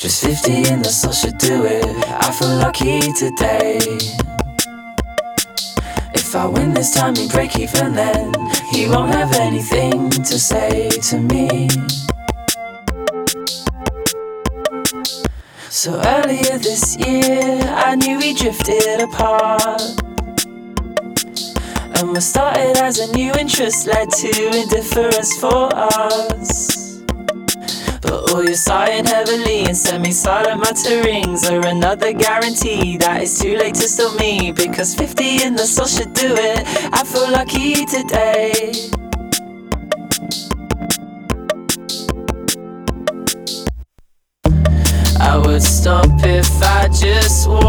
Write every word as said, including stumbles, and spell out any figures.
Just fifty and the soul should do it. I feel lucky today. If I win this time, we break even then. He won't have anything to say to me. So earlier this year, I knew we drifted apart, and what started as a new interest led to indifference for us. But all your sighing heavily and semi-silent mutterings are another guarantee that it's too late to stop me. Because fifty in the soul should do it. I feel lucky today. I would stop if I just walked